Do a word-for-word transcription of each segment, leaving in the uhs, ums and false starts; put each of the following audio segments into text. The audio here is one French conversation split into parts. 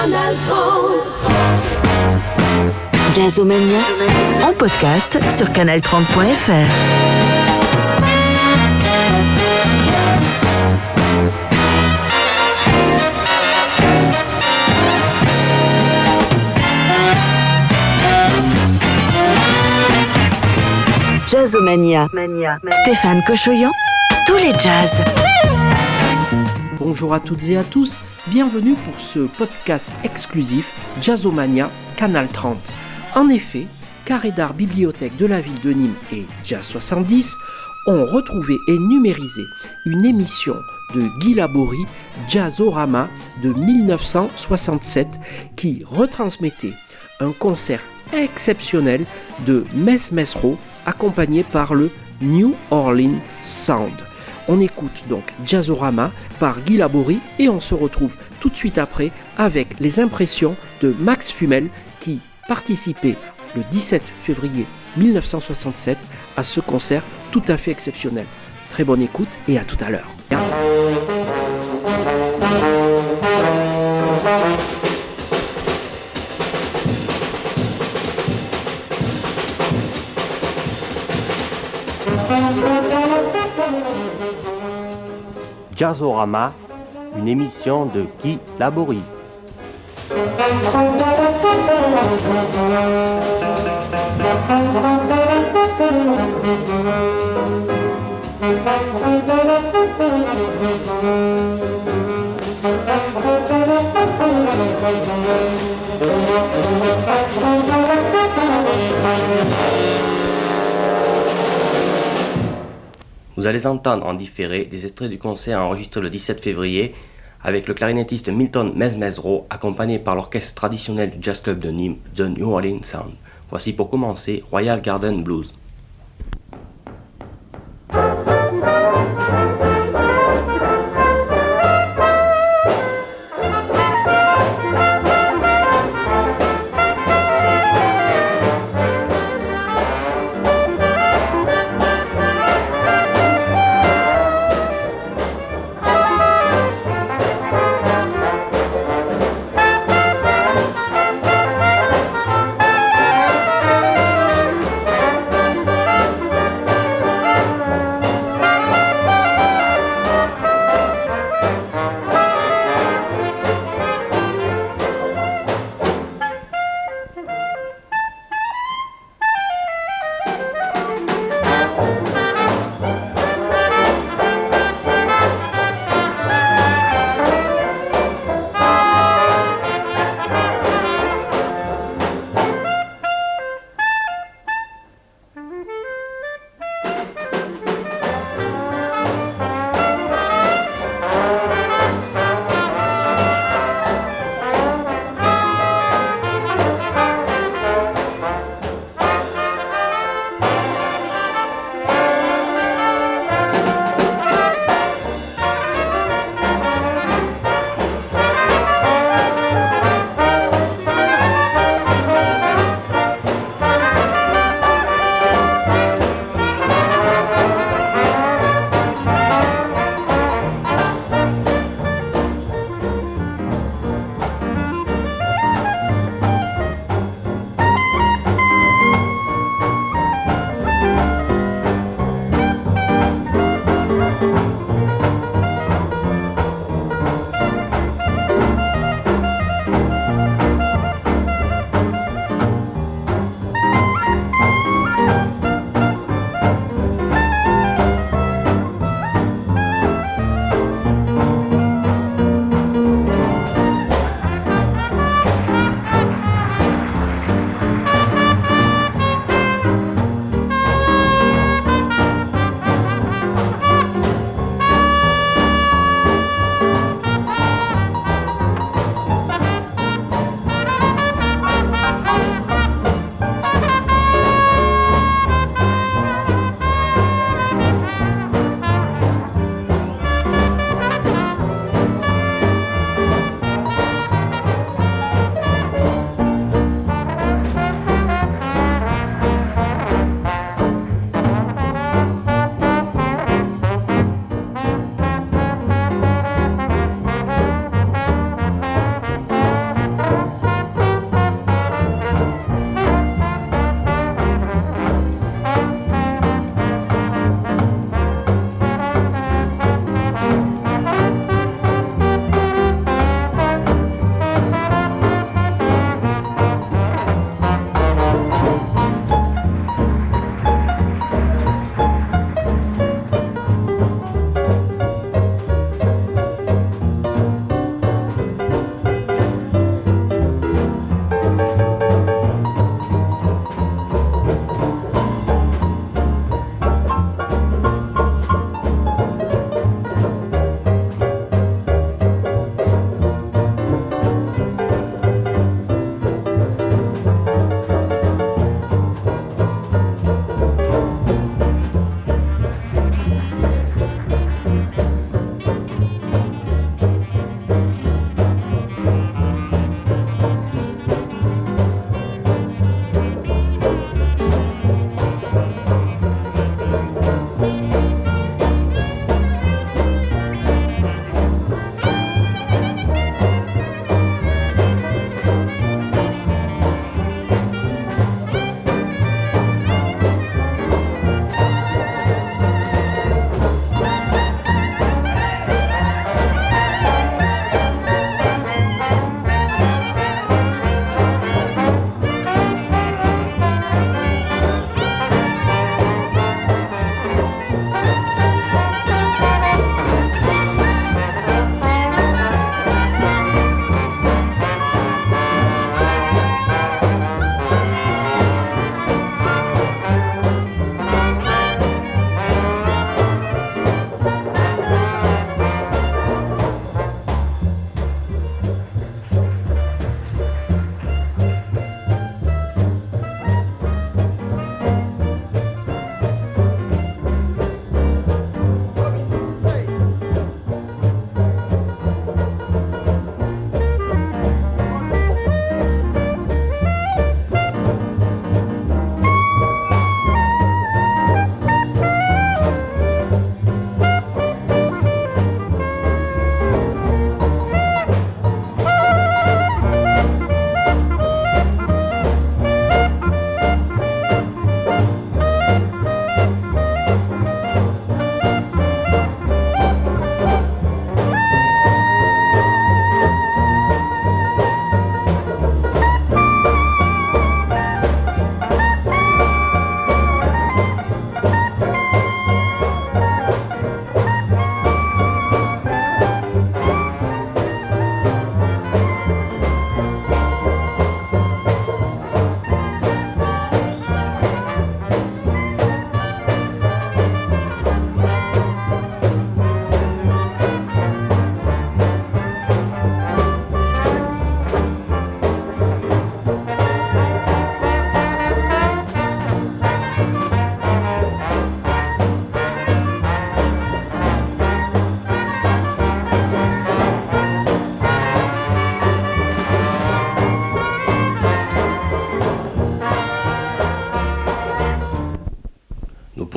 Canal trente. Jazzomania, en podcast sur canal trente point f r. Jazzomania. Stéphane Cochoyan, tous les jazz. Bonjour à toutes et à tous, bienvenue pour ce podcast exclusif Jazzomania Canal trente. En effet, Carré d'Art Bibliothèque de la ville de Nîmes et Jazz soixante-dix ont retrouvé et numérisé une émission de Guy Laborie, Jazzorama de dix-neuf cent soixante-sept, qui retransmettait un concert exceptionnel de Mess Mezzrow accompagné par le New Orleans Sound. On écoute donc Jazzorama par Guy Laborie et on se retrouve tout de suite après avec les impressions de Max Fumel qui participait le dix-sept février dix-neuf cent soixante-sept à ce concert tout à fait exceptionnel. Très bonne écoute et à tout à l'heure. Jazzorama, une émission de Guy Laborie. Vous allez entendre en différé des extraits du concert enregistré le dix-sept février avec le clarinettiste Milton Mess Mezzrow accompagné par l'orchestre traditionnel du Jazz Club de Nîmes, The New Orleans Sound. Voici pour commencer Royal Garden Blues.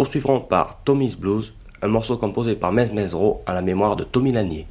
poursuivrons par Tommy's Blues, un morceau composé par Mez Mezro à la mémoire de Tommy Lanier.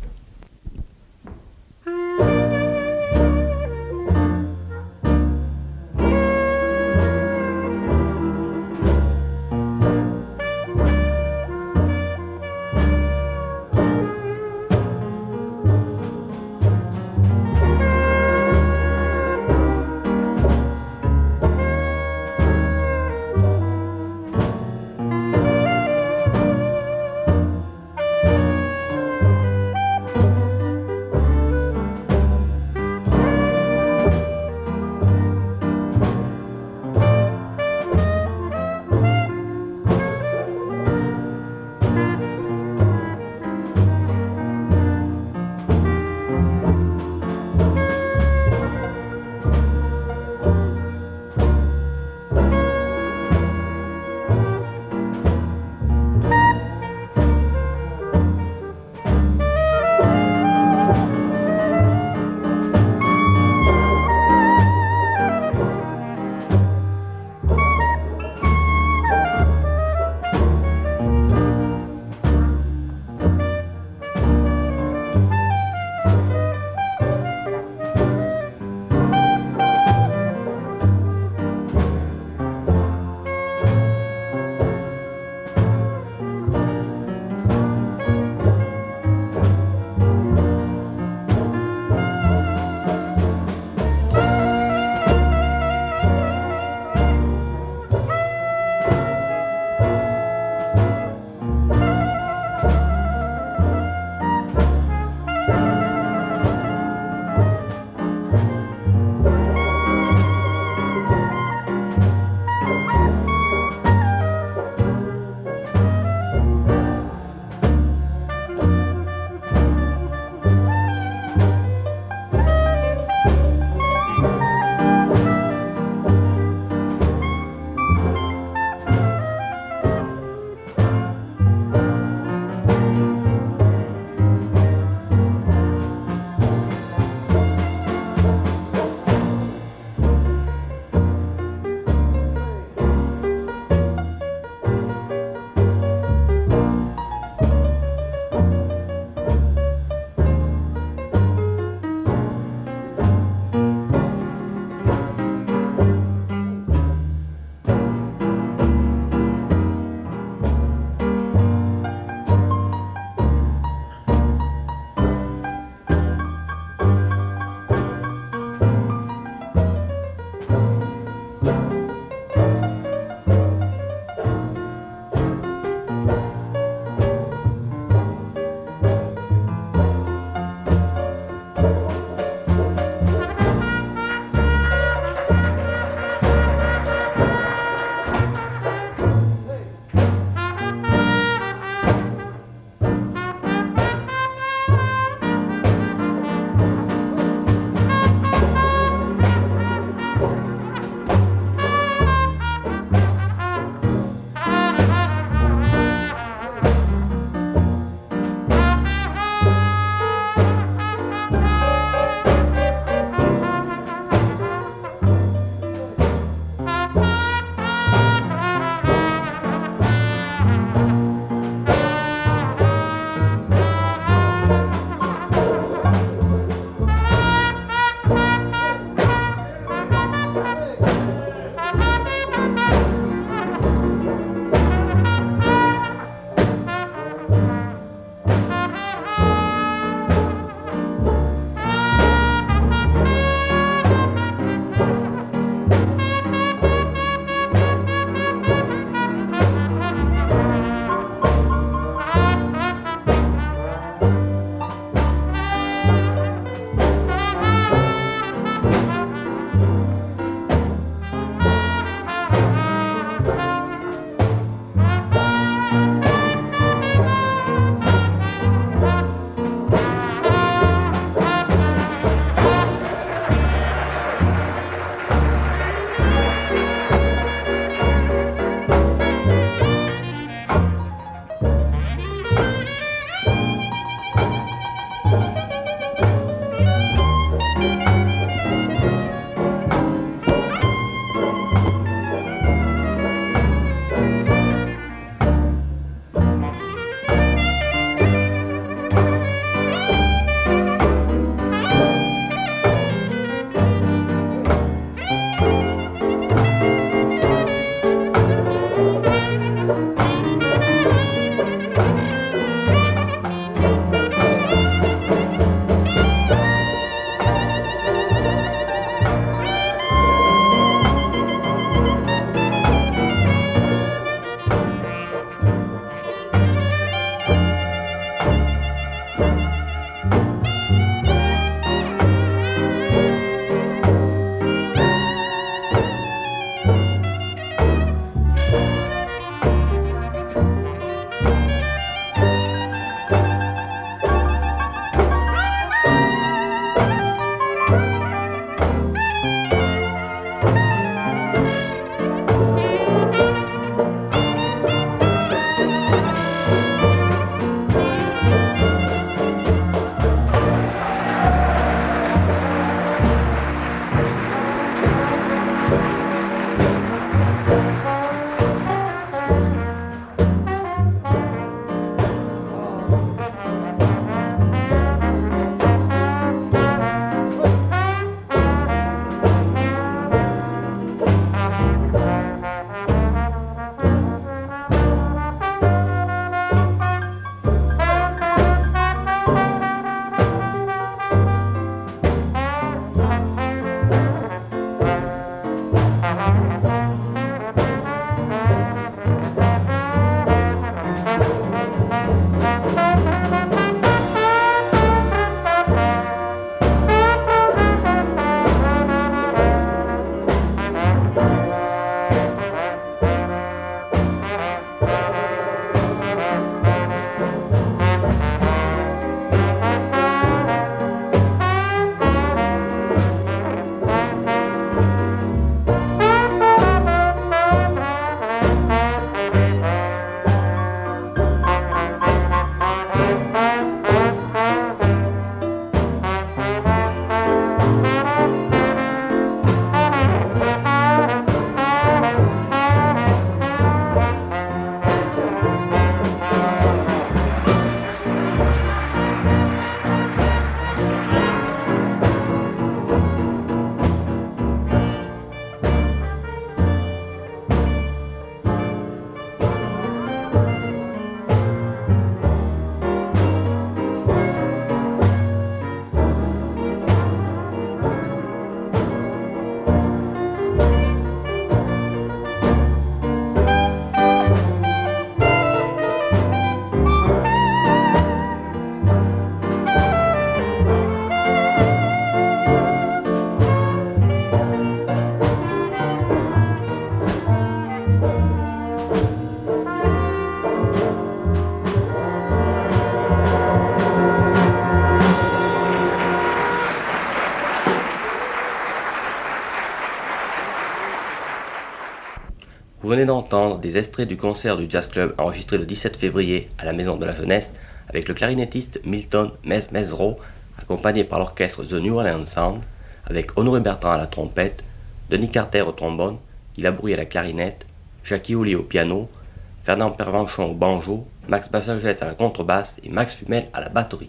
venez d'entendre des extraits du concert du Jazz Club enregistré le dix-sept février à la Maison de la Jeunesse avec le clarinettiste Milton Mesmezro, accompagné par l'orchestre The New Orleans Sound, avec Honoré Bertrand à la trompette, Denis Carter au trombone, Guy Labourie à la clarinette, Jackie Ollier au piano, Fernand Pervenchon au banjo, Max Bassagette à la contrebasse et Max Fumel à la batterie.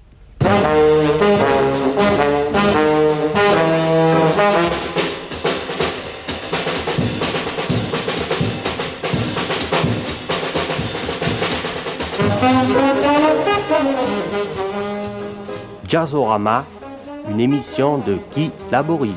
Jazzorama, une émission de Guy Labourie.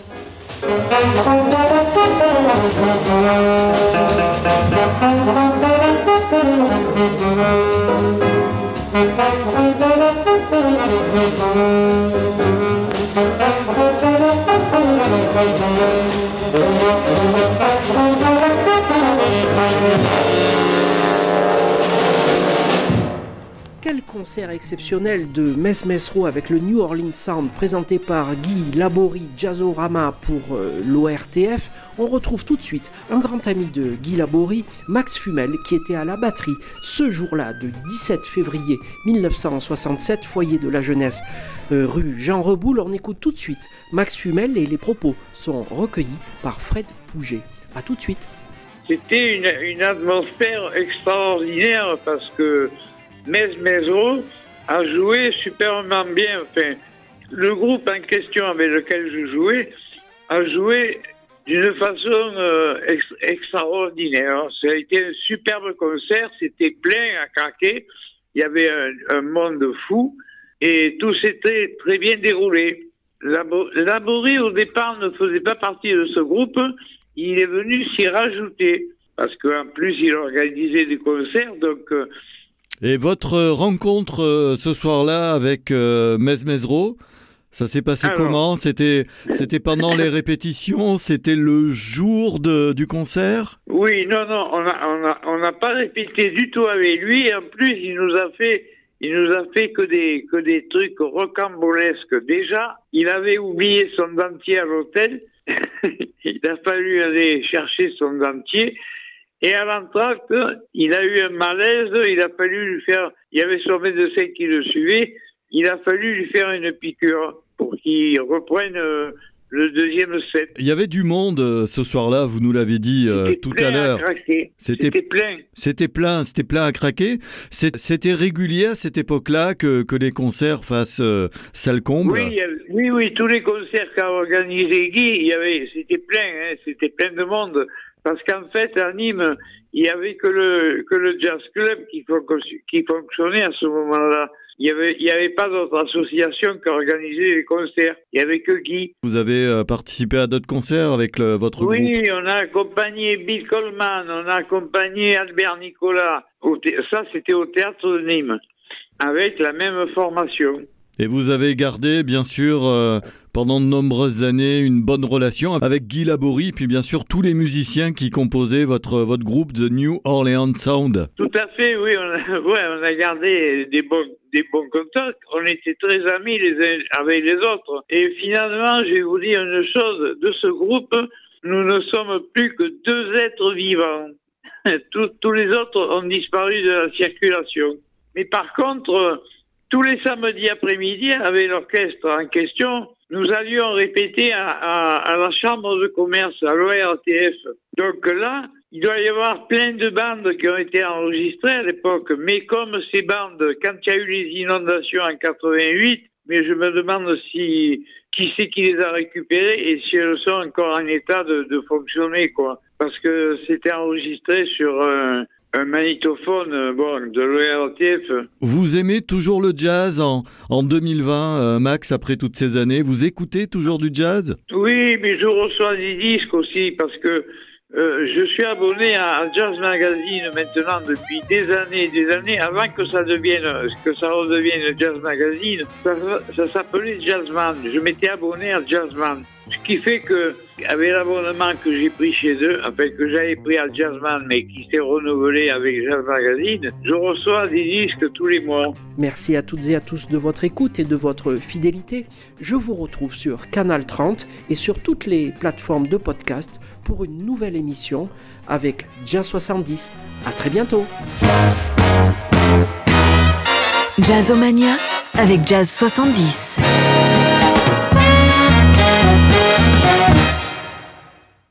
Quel concert exceptionnel de Mesmezro avec le New Orleans Sound présenté par Guy Labourie Jazzorama pour euh, l'O R T F. On retrouve tout de suite un grand ami de Guy Labourie, Max Fumel, qui était à la batterie ce jour-là de dix-sept février mille neuf cent soixante-sept, foyer de la jeunesse, euh, rue Jean Reboul. On écoute tout de suite Max Fumel et les propos sont recueillis par Fred Pouget. A tout de suite. C'était une, une atmosphère extraordinaire parce que Mesmezro a joué superbement bien. Enfin, le groupe en question avec lequel je jouais a joué d'une façon euh, ex- extraordinaire. Ça a été un superbe concert, c'était plein à craquer. Il y avait un, un monde fou et tout s'était très bien déroulé. Labo- Labourie, au départ, ne faisait pas partie de ce groupe. Il est venu s'y rajouter parce qu'en plus, il organisait des concerts, donc... Euh, Et votre rencontre euh, ce soir-là avec euh, Mesmezro, ça s'est passé Alors, comment ? C'était, c'était pendant les répétitions ? C'était le jour de, du concert ? Oui, non, non, on n'a on a, on a pas répété du tout avec lui. En plus, il nous a fait, il nous a fait que des, que des trucs rocambolesques. Déjà, il avait oublié son dentier à l'hôtel. Il a fallu aller chercher son dentier. Et à l'entracte, il a eu un malaise, il a fallu lui faire, il y avait son médecin qui le suivait, il a fallu lui faire une piqûre pour qu'il reprenne euh, le deuxième set. Il y avait du monde euh, ce soir-là, vous nous l'avez dit euh, tout à l'heure. À craquer. C'était, c'était plein. C'était plein, c'était plein à craquer. C'est, c'était régulier à cette époque-là que, que les concerts fassent euh, salle comble. Oui, avait, oui, oui, tous les concerts qu'a organisé Guy, il y avait, c'était plein, hein, c'était plein de monde. Parce qu'en fait, à Nîmes, il n'y avait que le, que le Jazz Club qui, qui fonctionnait à ce moment-là. Il n'y avait, il y avait pas d'autres associations qui organisaient les concerts. Il n'y avait que Guy. Vous avez euh, participé à d'autres concerts avec le, votre oui, groupe ? Oui, on a accompagné Bill Coleman, on a accompagné Albert Nicolas. Au thé- ça, c'était au Théâtre de Nîmes, avec la même formation. Et vous avez gardé, bien sûr, euh, pendant de nombreuses années, une bonne relation avec Guy Labourie, puis bien sûr tous les musiciens qui composaient votre, votre groupe The New Orleans Sound. Tout à fait, oui. On a, ouais, on a gardé des bons, des bons contacts. On était très amis les uns avec les autres. Et finalement, je vais vous dire une chose. De ce groupe, nous ne sommes plus que deux êtres vivants. tous, tous les autres ont disparu de la circulation. Mais par contre... Tous les samedis après-midi, avec l'orchestre en question, nous allions répéter à, à, à la chambre de commerce, à l'O R T F. Donc là, il doit y avoir plein de bandes qui ont été enregistrées à l'époque. Mais comme ces bandes, quand il y a eu les inondations en quatre-vingt-huit, mais je me demande si qui c'est qui les a récupérées et si elles sont encore en état de, de fonctionner, quoi. Parce que c'était enregistré sur un... Un magnétophone, bon, de l'O R T F. Vous aimez toujours le jazz en, en deux mille vingt, euh, Max, après toutes ces années? Vous écoutez toujours du jazz? Oui, mais je reçois des disques aussi parce que euh, je suis abonné à, à Jazz Magazine maintenant depuis des années et des années. Avant que ça devienne, que ça redevienne Jazz Magazine, ça, ça s'appelait Jazzman. Je m'étais abonné à Jazzman. Ce qui fait que, avec l'abonnement que j'ai pris chez eux, enfin que j'avais pris à Jazzman, mais qui s'est renouvelé avec Jazz Magazine, je reçois des disques tous les mois. Merci à toutes et à tous de votre écoute et de votre fidélité. Je vous retrouve sur Canal trente et sur toutes les plateformes de podcast pour une nouvelle émission avec Jazz soixante-dix. À très bientôt. Jazzomania avec Jazz soixante-dix.